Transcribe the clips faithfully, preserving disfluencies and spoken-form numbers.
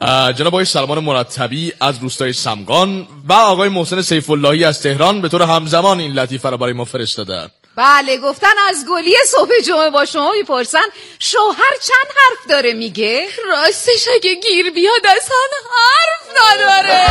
جناب آقای سلمان مرتبی از روستای سمغان و آقای محسن سیف اللهی از تهران به طور همزمان این لطیفه رو برای ما فرستادن. بله، گفتن از گلی صبح جمعه با شما میپرسن شوهر چند حرف داره میگه؟ راستش اگه گیر بیاد اصلا حرف نداره.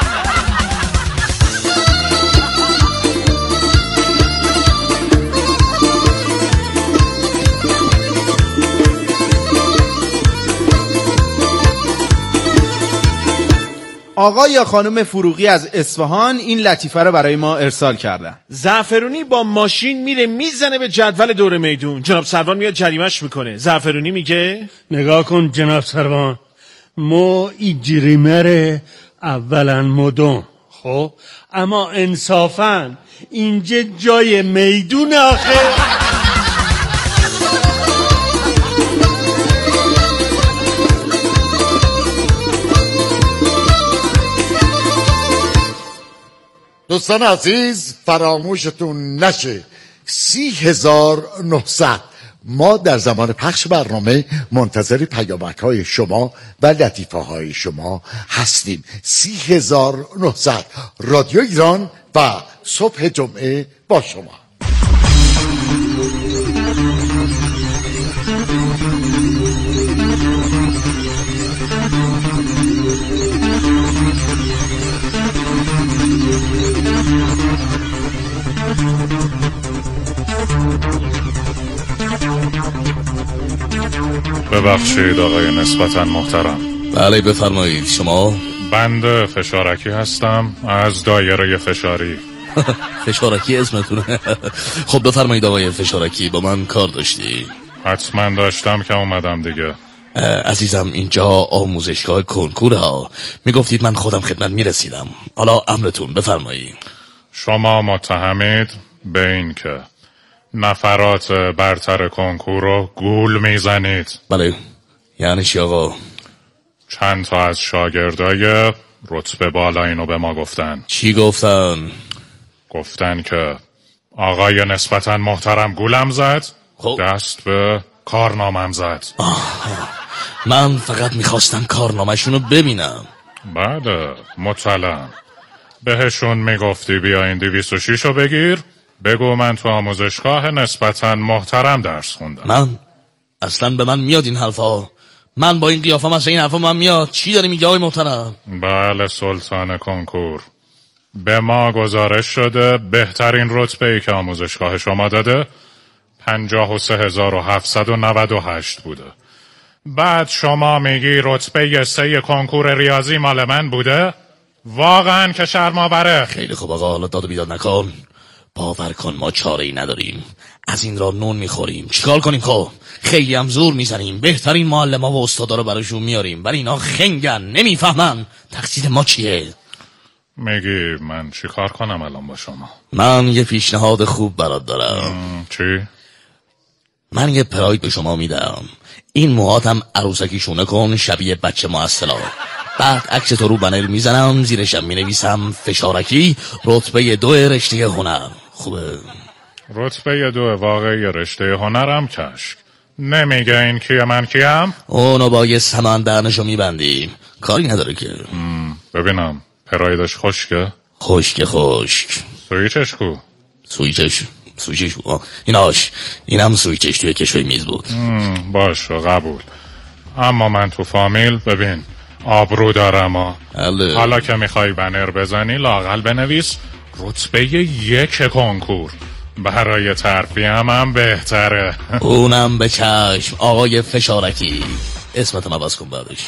آقا یا خانم فروغی از اصفهان این لطیفه رو برای ما ارسال کردن. زعفرونی با ماشین میره میزنه به جدول دور میدون. جناب سروان میاد جریمش میکنه. زعفرونی میگه نگاه کن جناب سروان، ما این جریمه اولا مدون، خب اما انصافا اینجا جای میدون آخه. دوستان عزیز، فراموشتون نشه سی هزار نهصد. ما در زمان پخش برنامه منتظر پیامک های شما و لطیفه های شما هستیم. سی هزار نهصد رادیو ایران و صبح جمعه با شما. ببخشید آقای نسبتاً محترم. بله بفرمایید. شما؟ بنده فشارکی هستم از دایره فشاری. فشارکی اسمتونه؟ خب بفرمایید آقای فشارکی، با من کار داشتی؟ حتما داشتم که اومدم دیگه. عزیزم اینجا آموزشگاه کنکور ها، میگفتید من خودم خدمت میرسیدم. حالا امرتون بفرمایید. شما متهمید به این که نفرات برتر کنکور رو گول میزنید. بله. یعنی چی آقا؟ چند تا از شاگردای رتبه بالا اینو به ما گفتن. چی گفتن؟ گفتن که آقای نسبتاً محترم گولم زد، خب. دست به کارنامم زد. آه. من فقط میخواستم کارنامه‌شون رو ببینم. بعد مطلع بهشون میگفتی بیا این دویست و شش رو بگیر، بگو من تو آموزشگاه نسبتاً محترم درس خوندم. من؟ اصلا به من میاد این حرفا؟ من با این قیافم اصلا این حرفا من میاد؟ چی داری میگه آقای محترم؟ بله سلطان کنکور، به ما گزارش شده بهترین رتبه‌ای که آموزشگاه شما داده پنجاه و سه هزار و هفتصد و نود و هشت بوده. بعد شما میگی رتبه سه کنکور ریاضی مال من بوده؟ واقعا که شرم‌آوره. خیلی خوب آقا، حالا داد و بیداد نکن. باور کن ما چاره ای نداریم، از این را نون میخوریم. چیکار کنیم خب؟ خیلی هم زور میزنیم، بهترین معلم‌ها و استادا رو براشون میاریم، ولی اینا خنگن، نمیفهمن. تقصیر ما چیه؟ میگی من چی کار کنم الان با شما؟ من یه پیشنهاد خوب برات دارم. چی؟ من یه پراید به شما میدم، این موهاتم عروسکی شونه کن شبیه بچه معسلا. بعد عکس تو رو بنر میزنم، زیرشم مینویسم فشارکی رتبه دو رشته هنر. خوبه؟ رتبه دو واقعی رشته هنرم کشک. نمیگه این کیه من کیم؟ اونو با یه سمن درنشو میبندیم، کاری نداره که. ببینم پرایدش خشکه؟ خشک خشک. سویچش کو؟ سویچش سویچش کو؟ ایناش اینم سویچش توی کشوی میز بود. باشه قبول. اما من تو فامیل ببین آبرو دارم ها. حالا که میخوای بنر بزنی لااقل بنویس رتبه یک کنکور، برای ترفیه هم, هم بهتره. اونم به چشم آقای فشارکی. اسمتم عوض کن بعدش.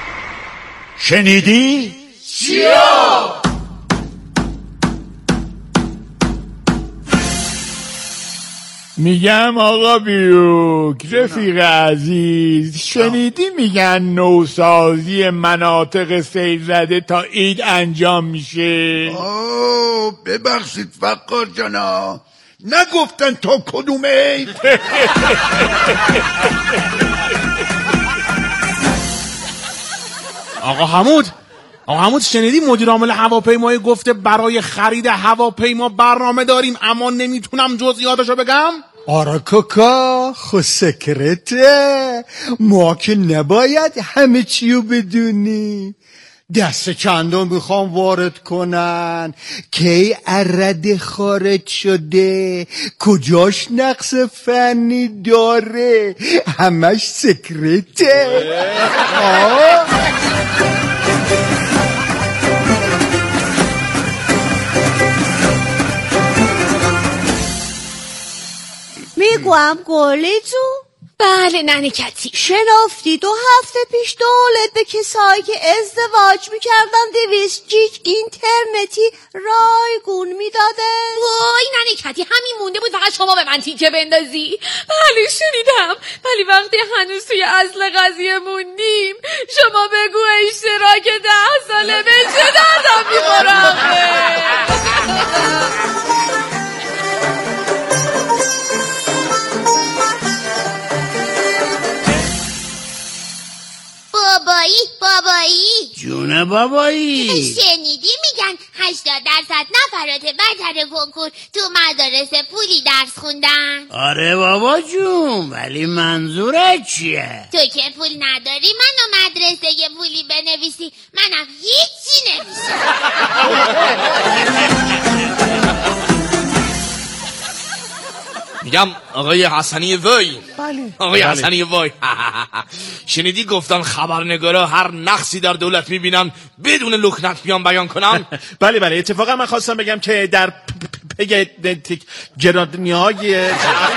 شنیدی؟ چیا؟ میگم آقا بیوک رفیق عزیز، شنیدی میگن نوسازی مناطق سیل زده تا عید انجام میشه؟ آه ببخشید فقار جانا، نگفتن تا کدوم عید؟ آقا حمود آقا حمود شنیدی مدیر عامل هواپیمایی گفته برای خرید هواپیما برنامه داریم اما نمیتونم جزئیاتشو بگم؟ آره کاکا، خود سکرته، ما که نباید همه چیو بدونی. دست چندم میخوام وارد کنن، کی ارد خارج شده، کجاش نقص فنی داره، همش سکرته. آه میگوام گلی جو؟ بله ننه کتی. شنافتی دو هفته پیش دولت به کسایی که ازدواج میکردن دویست جیگ اینترنتی رایگون میداده؟ وای ننه کتی، همین مونده بود فقط شما به من تیکه بندازی. بله شنیدم، ولی وقتی هنوز توی اصل قضیه موندیم شما بگو اشتراک ده ساله به چه دردم میخورم. بابایی بابایی جونه بابایی، شنیدی میگن هشتاد درصد نفرات برتر کنکور تو مدارس پولی درس خوندن؟ آره بابا جون، ولی منظورت چیه؟ تو که پول نداری منو مدرسه پولی بنویسی، منم هیچی نمیشم. میگم آقای حسنی وای. بله آقای بله. حسنی وای شنیدی گفتن خبرنگارا هر نقصی در دولت میبینن بدون لکنت بیان بیان کنن؟ بله بله، اتفاقا من خواستم بگم که در پی گرانی های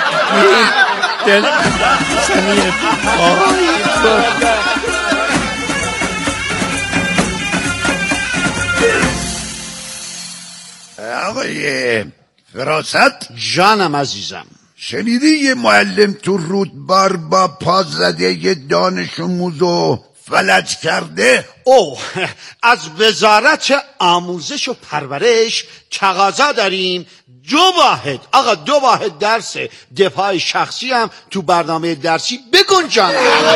آقای فراست جانم عزیزم، شنیدی یه معلم تو رودبار با پا زده یه دانش آموزو فلج کرده؟ اوه، از وزارت آموزش و پرورش تقاضا داریم دو واحد آقا دو واحد درس دفاع شخصی هم تو برنامه درسی بگنجان.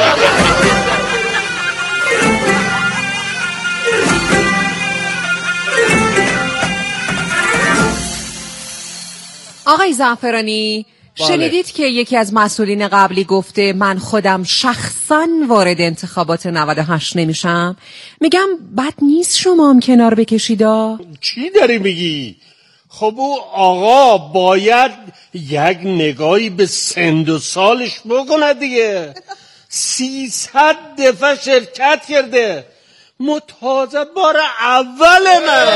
آقای زعفرانی، بله. شنیدید که یکی از مسئولین قبلی گفته من خودم شخصا وارد انتخابات نود و هشت نمیشم؟ میگم بد نیست شما هم کنار بکشیدا؟ چی داری میگی؟ خب او آقا باید یک نگاهی به سند و سالش بکنه دیگه. سیصد دفعه شرکت کرده، متازه بار اول من.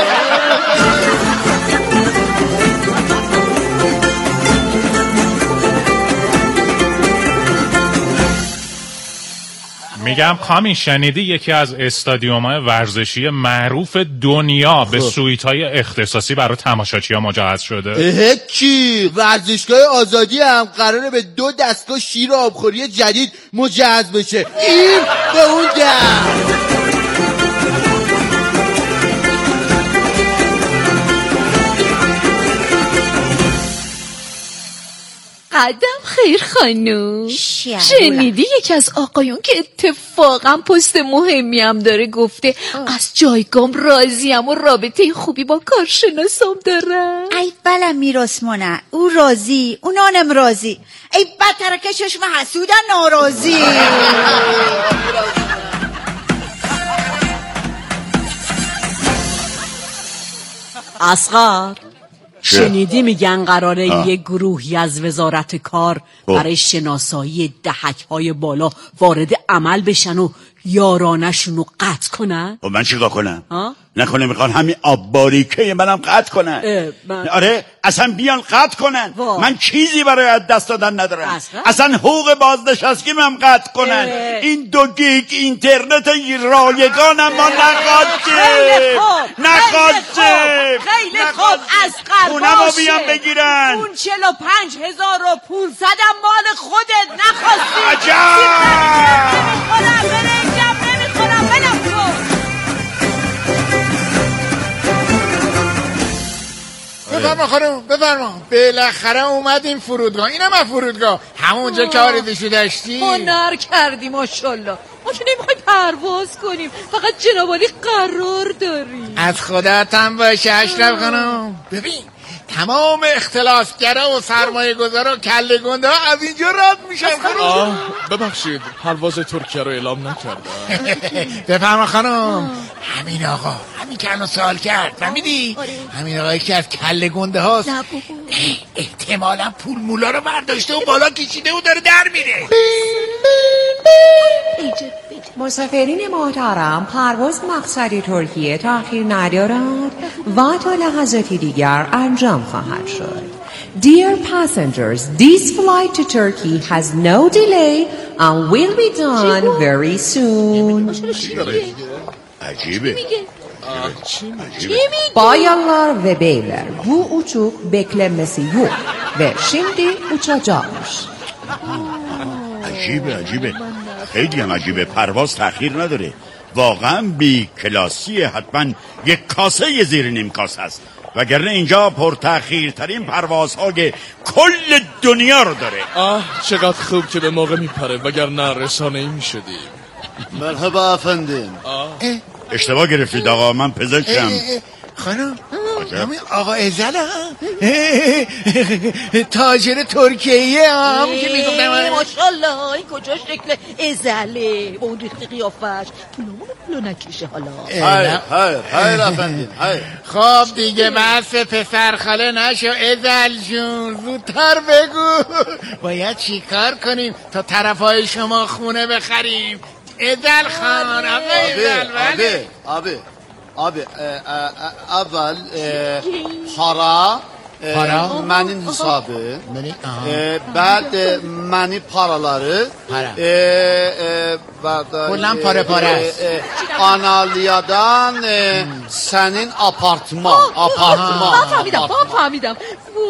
میگم کامی، شنیدی یکی از استادیوم‌های ورزشی معروف دنیا به سویت‌های اختصاصی برای تماشاچی‌ها مجهز شده؟ اه چی؟ ورزشگاه آزادی هم قراره به دو دستگاه شیر و آبخوری جدید مجهز بشه. این به اون در قدم خیر خانوم، شنیدی یکی از آقایون که اتفاقا پست مهمی هم داره گفته آه. از جایگام راضیم و رابطه خوبی با کارشناسام دارم؟ ای بله میرسمانه، او راضی اونانم راضی، ای بدتر که چشم حسودن ناراضی. اصغر، شنیدی میگن قراره آه. یک گروهی از وزارت کار برای شناسایی دهک‌های بالا وارد عمل بشن و یارانشون رو قطع کنن؟ خب من چیکار کنم؟ ها؟ نکنه میخوان همین آب باریکه منم قطع کنن؟ من... آره اصلا بیان قطع کنن. وا. من چیزی برای از دست دادن ندارم. اصلا, اصلا حقوق بازنشستگی من قطع کنن. اه. این دو گیگ اینترنت رایگانم ما نخواستیم. خیلی خوب نخواستیم. خیلی خوب از قرباشه خونمو بیان بگیرن. اون چهل و پنج هزار و پونصد هم مال خودت نخواستی. عجب نمیخورم برنجم نمیخورم بلم کن. بفرما خانم بفرما. بالاخره اومدیم فرودگاه. اینم از فرودگاه همونجا که آرزوشو داشتی. هنر کردی ماشاءالله. ما که نمیخوای پرواز کنیم، فقط جنابالی قرار داریم. از خودت هم باشه اشرف خانم. ببین تمام اختلافگرا و سرمایه گذارا و کله گنده ها از اینجا رد میشن. آه ببخشید پرواز ترکیه رو اعلام نکردم. بفرما خانم. همین آقا همین که الان سوال کرد فهمیدی؟ همین آقایی که از کله گنده هاست احتمالا پول مولا رو برداشته و بالا کشیده و داره در میره. مسافرین محترم، پرواز مقصد ترکیه تأخیر ندارد و تا لحظاتی دیگر انجام خواهد شد. Dear passengers, this flight to Turkey has no delay and will be done very soon. عجیبه. Bayanlar ve beyler, bu uçuk beklenmesi yok ve şimdi uçacakmış. عجیبه عجیبه خیلی هم عجیبه. پرواز تأخیر نداره. واقعا بی کلاسیه. حتما یک کاسه زیر نیم کاسه است، وگرنه اینجا پر تأخیر ترین پروازهای کل دنیا رو داره. آه چقدر خوب که به موقع میپره، وگرنه رسانه‌ای میشدیم. مرحبا افندیم. اشتباه گرفتید آقا، من پزشکم. خانم همین آقا ازل هم تاجر ترکیه هم که میگفتم ماشالله این کجا شکل ازله با اون ریخت قیافش. پولمون پولو نکشه حالا. خیر خیر خیر افندیم خیر. خب دیگه بس پسر خاله نشو ازل جون، زودتر بگو باید چی کار کنیم تا طرفای شما خونه بخریم. ازل خان آقا ازل. آبی آبی Abi e, e, evvel e, para, e, para mənin hesabı, e, bəd e, məni paraları, para. E, e, Kullan para para. E, e, Analiyadan e, senin apartman, apartman. من فهمیدم من فهمیدم.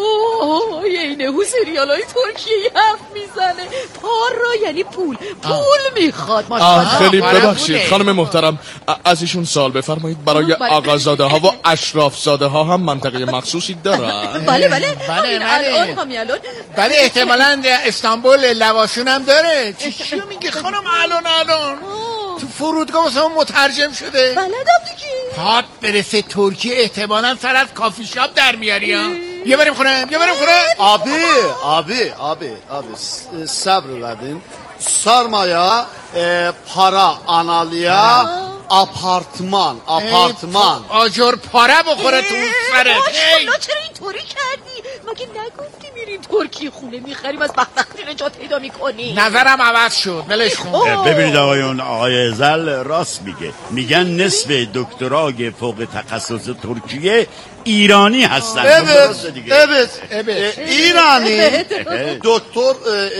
وای اینه هو سریال های ترکیه حرف میزنه. پارا یعنی پول پول میخواد. آه خیلی ببخشید خانم محترم، از ایشون سوال بفرمایید. برای آقازاده ها و اشراف زاده ها هم منطقه مخصوصی دارن؟ بله بله بله الان همین الان. بله احتمالاً استانبول لواسون هم داره. چی میگه خانم الان الان تو فرودگاه مثلا مترجم شده. بلدم دیگه. پات برسه ترکیه احتمالاً سر از کافی شاپ در میاری ها. بیا بریم خونه بیا بریم خونه. Abi abi abi abi sabr verdin. Sarmaya e, para analıya apartman apartman. آجر پاره بخوره تو سرت. ماشالله چرا اینطوری کردی؟ مگه نگفتی میریم ترکیه خونه میخریم از بدبختی نجات پیدا میکنی؟ نظرم عوض شد ولش کن. ببینید آقایون، آقای زل راست میگه. میگن نصف دکترای فوق تخصص ترکیه ایرانی هستن. Evet evet evet İrani doktor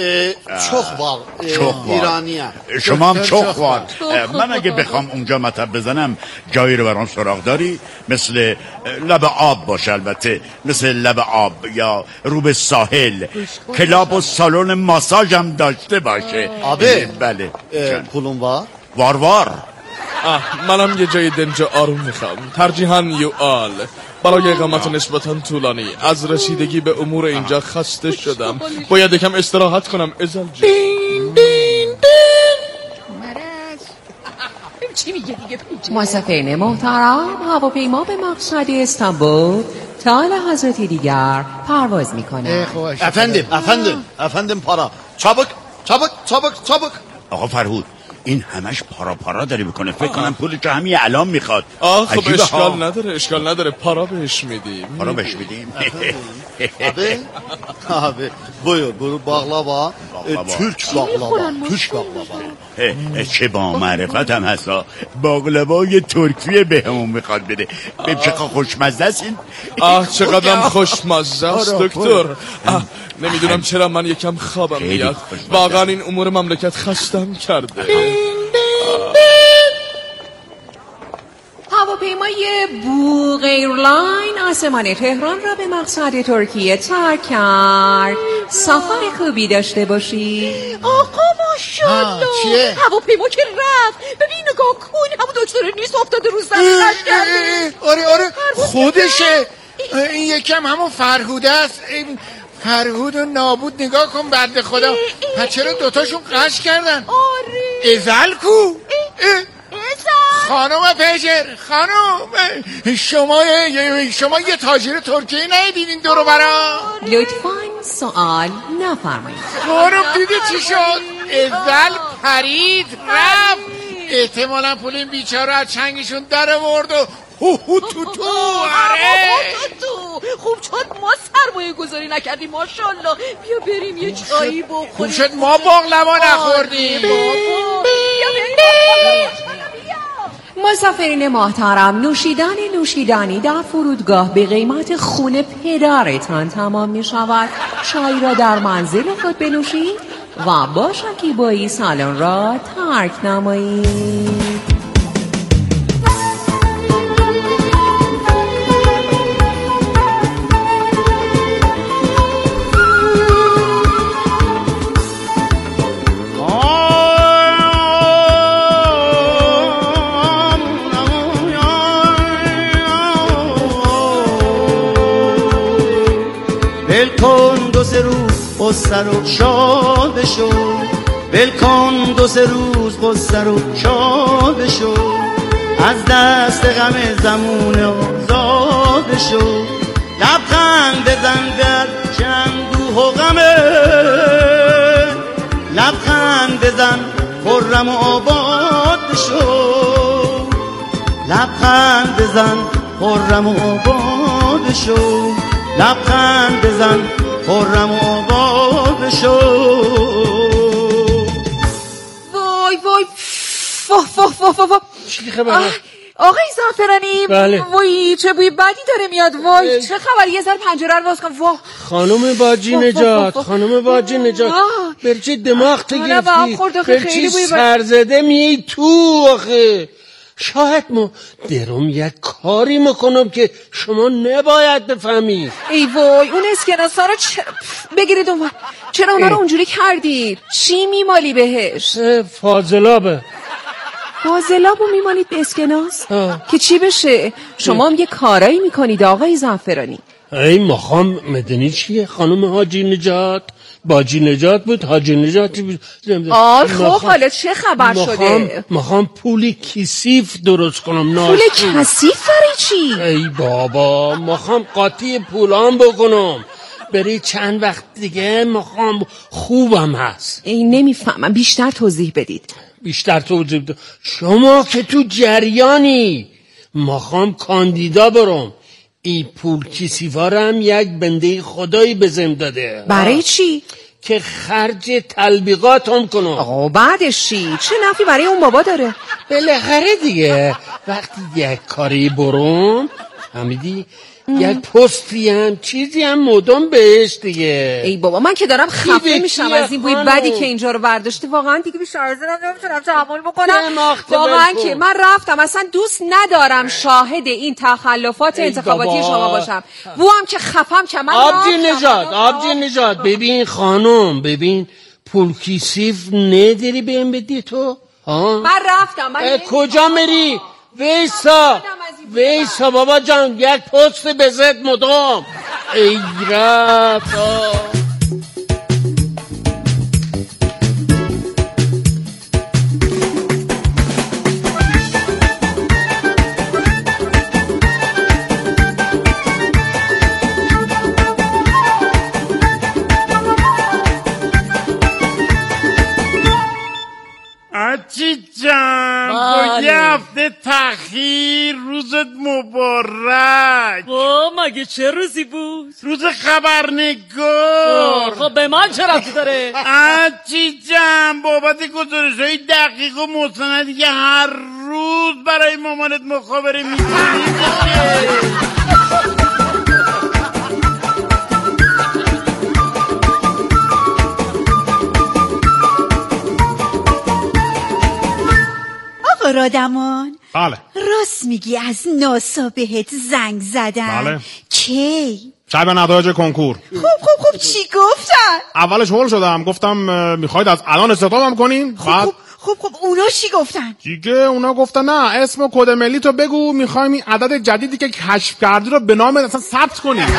çok var İraniye. شما هم چخ وار. من اگه بخوام اونجا مطب بزنم جایی رو برام سراغ داری؟ مثل لب آب باشه، البته مثل لب آب یا رو به ساحل، کلاب و سالن ماساژ هم داشته باشه. Abi بله pulun var. وار وار. آه منم یه جای دنج آروم میخوام، ترجیحاً یو آل. برای اقامت نسبتاً طولانی از رسیدگی به امور اینجا خسته شدم، باید یکم استراحت کنم. ازل جان چی میگه دیگه؟ مسافرین محترم، هواپیما به مقصد استانبول تا لحظاتی دیگر پرواز میکنه. Efendim efendim efendim para. Çabuk çabuk çabuk çabuk. آقا فرهود این همش پارا پارا داری میکنه، فکر کنم پولی که همین الان میخواد. آه خب اشکال نداره اشکال نداره پارا بهش میدیم پارا بهش میدیم. Abi? Abi buyur buyur baklava. Türk baklava. Türk baklava. چه با معرفت هم هستا باقلوای ترکیه به همون میخواد بده ببین چقدر خوشمزه است این. آه چقدر خوشمزه است دکتر. نمیدونم چرا من یکم خوابم میاد. واقعا این امور مملکت خستم کرده. هواپیمای بوق ایرلاین آسمان تهران را به مقصد ترکیه ترک کرد. سفر خوبی داشته باشی. آقا ماشاءالله هواپیما که رفت ببین نگاه کن همون دکتر نیست افتاده رو زمین کرده. آره آره خودشه این یکم همون فرهوده است. فرهود و نابود نگاه کن بنده خدا. پس چرا دوتاشون قش کردن؟ آره ازل کو خانم پژر خانم شما شما یه تاجر ترکیه ندیدین دورو برا؟ لطفاً سوال نفرمایید. خانم دیدی چی شد؟ ازل پرید رفت احتمالا پول این بیچاره از چنگشون در آورد و هو هو تو تو. آره خوب شد ما سرمایه گذاری نکردیم ماشاءالله. بیا بریم یه چایی بخوریم. خوب شد ما باقلوا نخوردیم. بیا بریم. مسافرین محترم نوشیدن نوشیدنی در فرودگاه به قیمت خون پدرتان تمام می شود. چای را در منزل خود بنوشید و با شکیبایی سالن را ترک نمایید. بلکن دو سه روز قصه رو شاد شو بلکن دو سه روز قصه رو شاد شو از دست غم زمون آزاد شو لبخند بزن در چندوه و غمه لبخند بزن خرم و آباد شو لبخند بزن خرم و آباد شو لبخند بزن خرم و آباد شو. وای وای فا فا فا فا فا چی خبره؟ آقای زعفرانی بله. وای چه بوی بدی داره میاد. وای چه خبر؟ یه ذره پنجره رو باز کن. واه خانم باجی نجات خانم باجی نجات برچه دماغ تو گرفتی برچه سرزده می تو آخه. شاید ما درم یک کاری میکنم که شما نباید بفهمید. ای وای اون اسکناس ها رو چ... بگیرید اون چرا اونا رو اونجوری کردید؟ چی میمالی بهش؟ فاضلابه. فاضلابو میمالید به اسکناس؟ که چی بشه؟ شما هم یه کارایی میکنید آقای زعفرانی. ای مخام مدنی چیه خانم حاجی نجات؟ باجی نجات بود حاجی نجات بود. آه خب حالا چه خبر شده؟ مخوام پولی کثیف درست کنم. پول کثیف برای چی؟ ای بابا مخوام قاطی پولام بکنم بری چند وقت دیگه مخوام خوبم هست. ای نمیفهمم بیشتر توضیح بدید. بیشتر توضیح بدید. شما که تو جریانی مخوام کاندیدا برم. این پول کثیفارم یک بنده خدایی بزم داده. برای چی؟ که خرج تلبیقات هم کنم. آقا بعدش چی؟ چه نفعی برای اون بابا داره؟ بالاخره دیگه وقتی یک کاری برم همیدی یک پستی هم چیزی هم مدام بهش دیگه. ای بابا من که دارم خفه میشم از این بوی بدی که اینجا رو برداشته. واقعا دیگه بیشتر از اینم نمیتونم تحمل بکنم. واقعا که من رفتم اصلا دوست ندارم شاهد این تخلفات انتخاباتی شما باشم. بو هم که خفم که من آبجی نجات آبجی نجات ببین خانم ببین پول کثیف نداری بهم بدی تو؟ ها من رفتم. من کجا میری؟ ویسا ویسا بابا جان یک پست بزد مدام. ای رفتا آچی جان با یه هفته تأخیر روزت مبارک. خب مگه چه روزی بود؟ روز خبرنگار. خب به من چه ربطی داره؟ آچی جان بابت گزارش های دقیق و مستندی که هر روز برای مامانت مخابره می‌کنی. رادمان بله راست میگی از ناسا بهت زنگ زدن؟ بله کی؟ شب نتایج کنکور. خوب خوب خوب چی گفتن؟ اولش هول شدم گفتم میخواید از الان استخدامم کنین. خوب خوب خوب خوب اونا چی گفتن؟ دیگه اونا گفتن نه اسم و کد ملی تو بگو میخوایم این عدد جدیدی که کشف کردی رو به نام اصلا ثبت کنیم.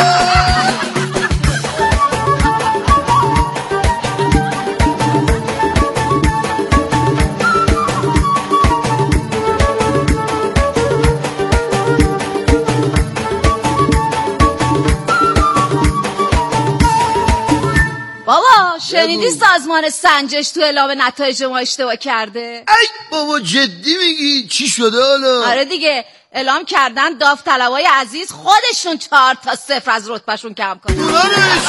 بابا شنیدی سازمان سنجش تو اعلام نتایج ما اشتباه کرده؟ ای بابا جدی میگی؟ چی شده حالا؟ آره دیگه اعلام کردن داوطلبای عزیز خودشون چهار تا صفر از رتبهشون کم کنن. اونا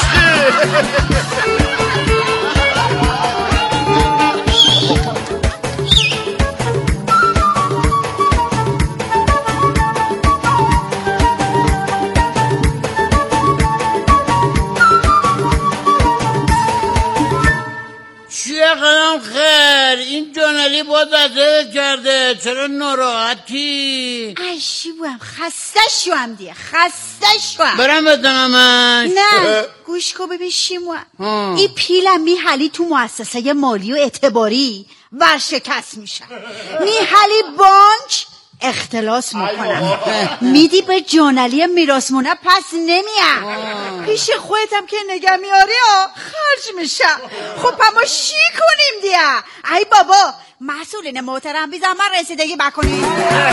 چیه قدم خیر این جانلی باز ازت کرده چرا ناراحتی؟ عجیبم خسته شوام دیگه خسته شوام. برم بدنمش؟ نه گوش کن ببین شیموام این پیلم میحلی تو مؤسسه مالی و اعتباری ورشکست میشن میحلی بانک اختلاس میکنم میدی به جانلی میراثمونه پس نمیام پیش خودتم که نگه میاری خرج میشم. خب اما چی کنیم دیگه؟ ای بابا مسئولین محترم بی زحمت رسیدگی بکنیم.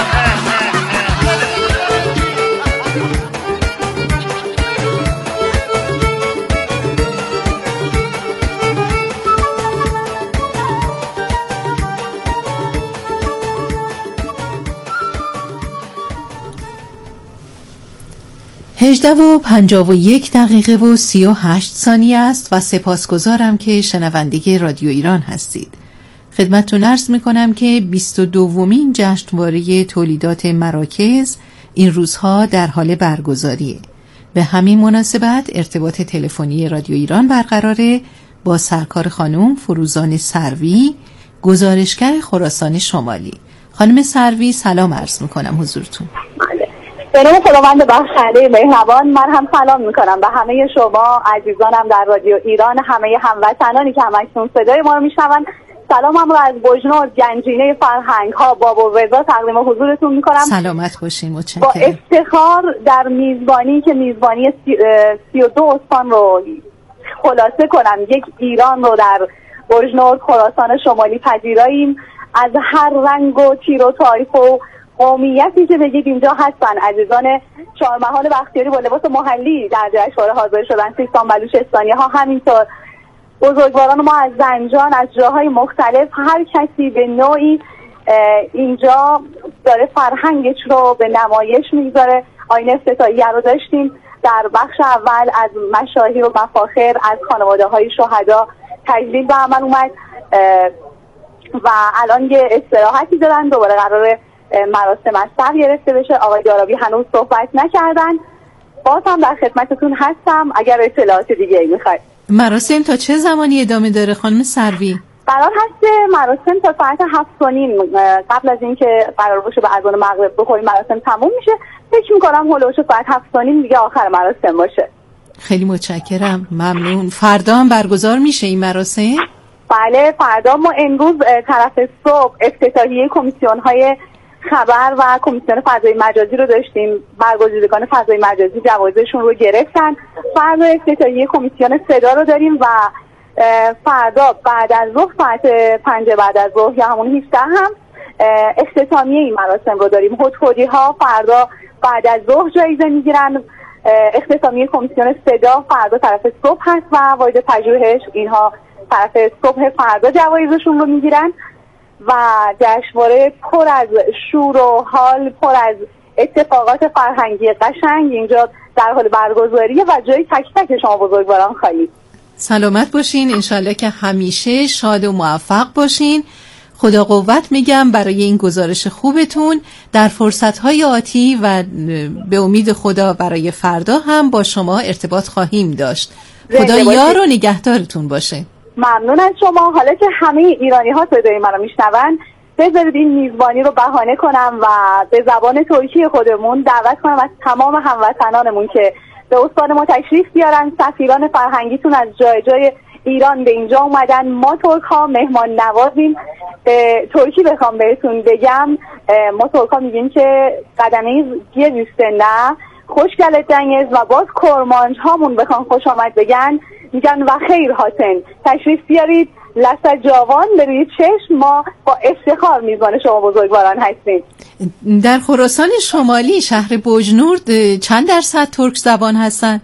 هجده و پنجاه و یک دقیقه و سی و هشت ثانیه است و سپاسگزارم که شنونده رادیو ایران هستید. خدمتتون عرض میکنم که بیست و دومین جشنواره تولیدات مراکز این روزها در حال برگزاریه. به همین مناسبت ارتباط تلفنی رادیو ایران برقراره با سرکار خانم فروزان سروی، گزارشگر خراسان شمالی. خانم سروی سلام عرض میکنم حضورتون. به نام خداوند بخشنده مهربان من هم سلام میکنم به همه شما عزیزانم در رادیو ایران، همه هموطنانی که همکنون صدای ما رو میشنون. سلامم رو از بجنورد گنجینه فرهنگ ها باب و رضا تقدیم حضورتون میکنم. سلامت باشین متشکرم. با افتخار در میزبانی که میزبانی سی, سی و دو استان رو خلاصه کنم، یک ایران رو در بجنورد خراسان شمالی پذیراییم. از هر رنگ و تیر و طایف و قومیتی که بگید اینجا هستن. عزیزان چهارمحال بختیاری با لباس محلی در جشنواره حاضر شدن، سیستان بلوچستانی ها همینطور، بزرگواران ما از زنجان، از جاهای مختلف، هر کسی به نوعی اینجا داره فرهنگش رو به نمایش میگذاره. آینه افتتاحیه رو داشتیم در بخش اول از مشاهیر و مفاخر از خانواده های شهدا تجلیل به عمل اومد و الان یه استراحتی دارن، دوباره قراره مراسم از سر گرفته بشه. آقای دارابی هنوز صحبت نکردن. باز هم در خدمتتون هستم اگر اطلاعات دیگه میخواید. مراسم تا چه زمانی ادامه داره خانم سروی؟ قرار هست مراسم تا ساعت هفت و نیم قبل از اینکه قرار باشه به اذان مغرب بخوریم مراسم تموم میشه. فکر میکنم هولوش ساعت هفت و نیم دیگه آخر مراسم باشه. خیلی متشکرم، ممنون. فردا هم برگزار میشه این مراسم؟ بله فردا. ما امروز طرف صبح افتتاحیه کمیسیون های خبر و کمیسیون فضای مجازی رو داشتیم. برگزیدگان فضای مجازی جوایزشون رو گرفتن. فردا افتتاحیه کمیسیون صدا رو داریم و فردا بعد از ظهر ساعت پنج بعد از ظهر یا همون هفده هم اختتامیه این مراسم رو داریم. هت‌خودی ها فردا بعد از ظهر جایزه میگیرن. اختتامیه کمیسیون صدا فردا طرف صبح هست و واحد پژوهش اینها طرف صبح فردا جوایزشون رو میگیرن. و جشنواره پر از شور و حال، پر از اتفاقات فرهنگی قشنگ اینجا در حال برگزاریه و جای تک تک شما بزرگواران خالی. سلامت باشین، انشالله که همیشه شاد و موفق باشین. خدا قوت میگم برای این گزارش خوبتون. در فرصت‌های آتی و به امید خدا برای فردا هم با شما ارتباط خواهیم داشت. خدا یار و نگهدارتون باشه. ممنون از شما. حالا که همه ایرانی ها صدای منو میشنون، بذارید این میزبانی رو بهانه کنم و به زبان ترکی خودمون دعوت کنم از تمام هموطنانمون که به استان ما تشریف بیارن. سفیران فرهنگیتون از جای جای ایران به اینجا اومدن. ما ترک ها مهمان نوازیم. ترکی بخوام بهتون بگم، ما ترک ها میگیم که قدمه گیریسته نه خوش گلت دنگز و باز کرمانج هامون بخوام خوش آمد بگن میگن و خیر هاتن. تشریف بیارید لسه جوان به روی چشم. ما با افتخار میزبان شما بزرگواران هستیم. در خراسان شمالی شهر بوجنورد چند درصد ترک زبان هستن؟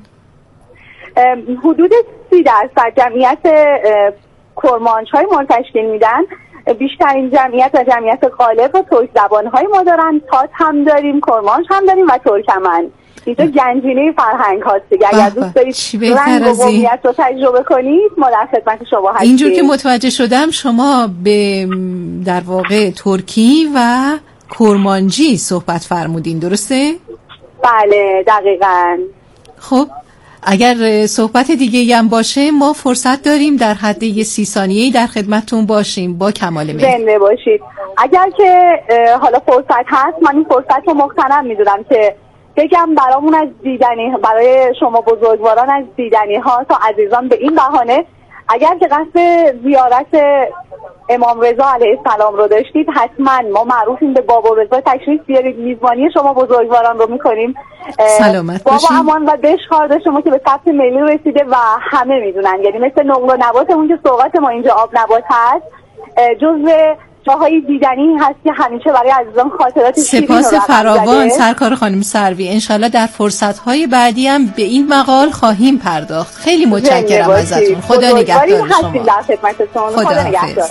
حدود سی درصد جمعیت کرمانج های ما تشکیل میدن. بیشترین جمعیت و جمعیت غالب و ترک زبان های ما دارن. تات هم داریم، کرمانج هم داریم و ترکمن. اینجا گنجینه فرهنگ هاست دیگه. اگر دوست دارید رنگ و قومیت رو تجربه کنید ما در خدمت شما هستیم. اینجور که متوجه شدم شما به در واقع ترکی و کرمانجی صحبت فرمودین، درسته؟ بله دقیقاً. خب اگر صحبت دیگه هم باشه ما فرصت داریم در حد یه سی ثانیه‌ای در خدمتتون باشیم با کمال میل. زنده باشید. اگر که حالا فرصت هست من این فرصت رو مغتنم میدونم که بگم برامون از دیدنی، برای شما بزرگواران از دیدنی ها تا عزیزان به این بهانه، اگر که قصد زیارت امام رضا علیه السلام رو داشتید حتما ما معروفیم به بابا رضا، تشریف بیارید. میزبانی شما بزرگواران رو میکنیم. سلامت بابا باشید. امان و بشخارد شما که به ثبت ملی رسیده و همه میدونن، یعنی مثل نقل و نباتمون که سوغات ما اینجا آب نبات هست، جزو جاهای دیدنی هست که همیشه برای عزیزان خاطرات شیرین رو سپاس فراوان سرکار خانم سروی. انشالله در فرصت‌های بعدی هم به این مقال خواهیم پرداخت. خیلی متشکرم ازتون. خدا نگهدار شما. خدا نگهدار.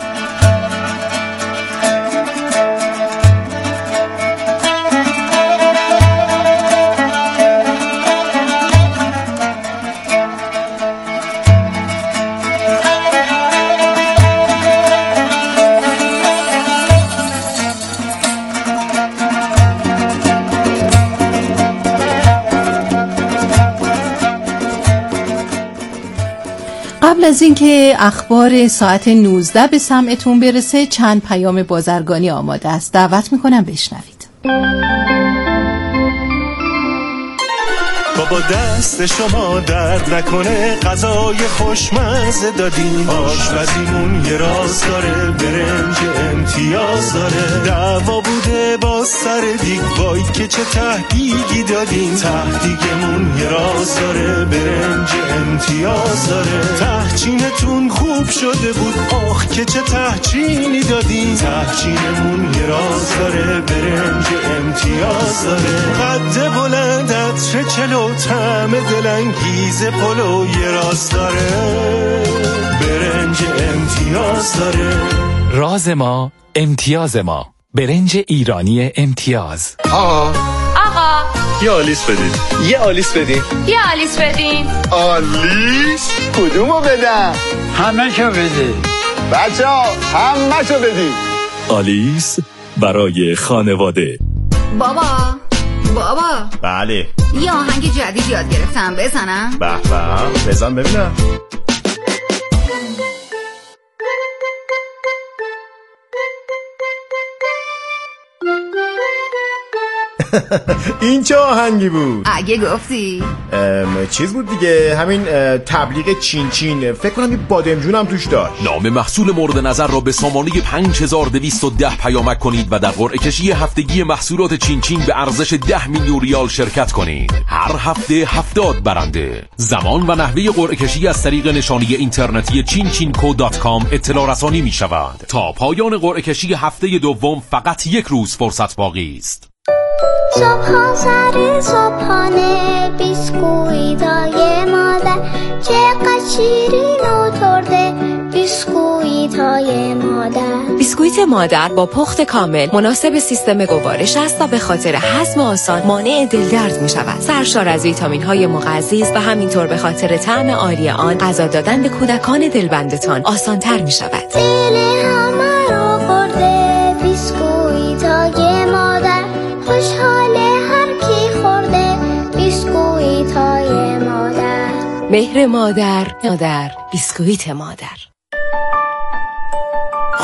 قبل از اینکه اخبار ساعت نوزده به سمعتون برسه چند پیام بازرگانی آماده است. دعوت میکنم بشنوید. بابا دست شما درد نکنه، غذای خوشمزه دادین، آشپزیمون یه راز داره، برنج امتیاز داره، دعوا بوده با سر دیگ، وای که چه تهدیگی دادین، تهدیگمون یه راز داره، برنج امتیاز داره، تهچینتون خوب شده بود، آخ که چه تهچینی دادین، تهچینمون یه راز داره، برنج امتیاز داره، قد بلند عطر چلو، طعم دلانگیز پلو یه راز داره، برنج امتیاز داره. راز ما امتیاز ما، برنج ایرانی امتیاز. آقا آقا یه آلیس بدین، یه آلیس بدین، یه آلیس بدین. آلیس کدومو بدم؟ همه شو بدین بچه ها، همه شو بدین. آلیس برای خانواده. بابا بابا بله یه آهنگ جدید یاد گرفتم، بزنم؟ به به بزن ببینم. این چه آهنگی بود؟ اگه گفتی چیز بود دیگه، همین تبلیغ چین چین، فکر کنم یه بادمجون هم توش داشت. نام محصول مورد نظر را به سامانه پنج هزار و دویست و ده پیامک کنید و در قرعه کشی هفتگی محصولات چین چین به ارزش ده میلیون ریال شرکت کنید. هر هفته هفتاد برنده. زمان و نحوه قرعه کشی از طریق نشانی اینترنتی چین چین کو دات کام اطلاع رسانی می شود. تا پایان قرعه کشی هفته دوم فقط یک روز فرصت باقی است. صبح سر صبحانه بیسکویتای مادر چقدر شیرین و ترده بیسکویتای مادر بیسکویت مادر با پخت کامل مناسب سیستم گوارش است و به خاطر هضم آسان مانع دلدرد می شود. سرشار از ویتامین های مغذی است و همینطور به خاطر طعم عالی آن غذا دادن به کودکان دلبندتان آسان تر می شود. دل همه رو برده بیسکویت های مادر، خوشحاله هر کی خورده بیسکویت های مادر. مهر مادر، مادر، بیسکویت مادر.